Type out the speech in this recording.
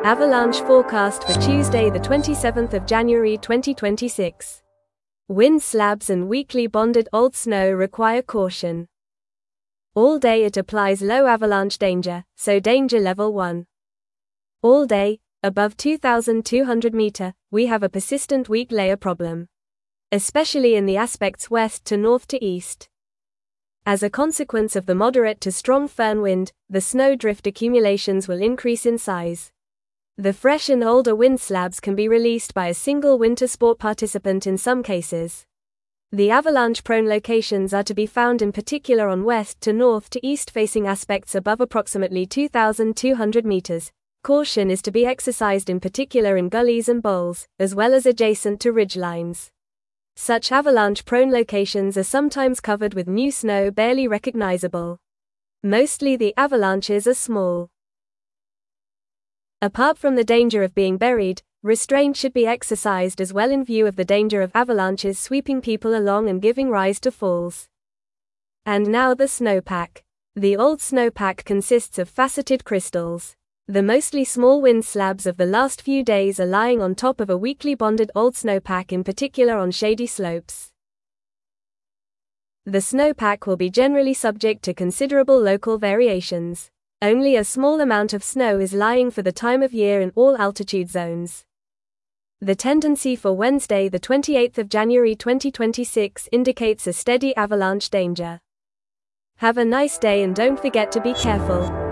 Avalanche forecast for Tuesday the 27th of January 2026. Wind slabs and weakly bonded old snow require caution. All day it applies low avalanche danger, so danger level 1. All day, above 2,200 meter, we have a persistent weak layer problem, especially in the aspects west to north to east. As a consequence of the moderate to strong firn wind, the snowdrift accumulations will increase in size. The fresh and older wind slabs can be released by a single winter sport participant in some cases. The avalanche-prone locations are to be found in particular on west to north to east facing aspects above approximately 2,200 meters. Caution is to be exercised in particular in gullies and bowls, as well as adjacent to ridgelines. Such avalanche-prone locations are sometimes covered with new snow barely recognizable. Mostly the avalanches are small. Apart from the danger of being buried, restraint should be exercised as well in view of the danger of avalanches sweeping people along and giving rise to falls. And now the snowpack. The old snowpack consists of faceted crystals. The mostly small wind slabs of the last few days are lying on top of a weakly bonded old snowpack, in particular on shady slopes. The snowpack will be generally subject to considerable local variations. Only a small amount of snow is lying for the time of year in all altitude zones. The tendency for Wednesday the 28th of January 2026 indicates a steady avalanche danger. Have a nice day and don't forget to be careful.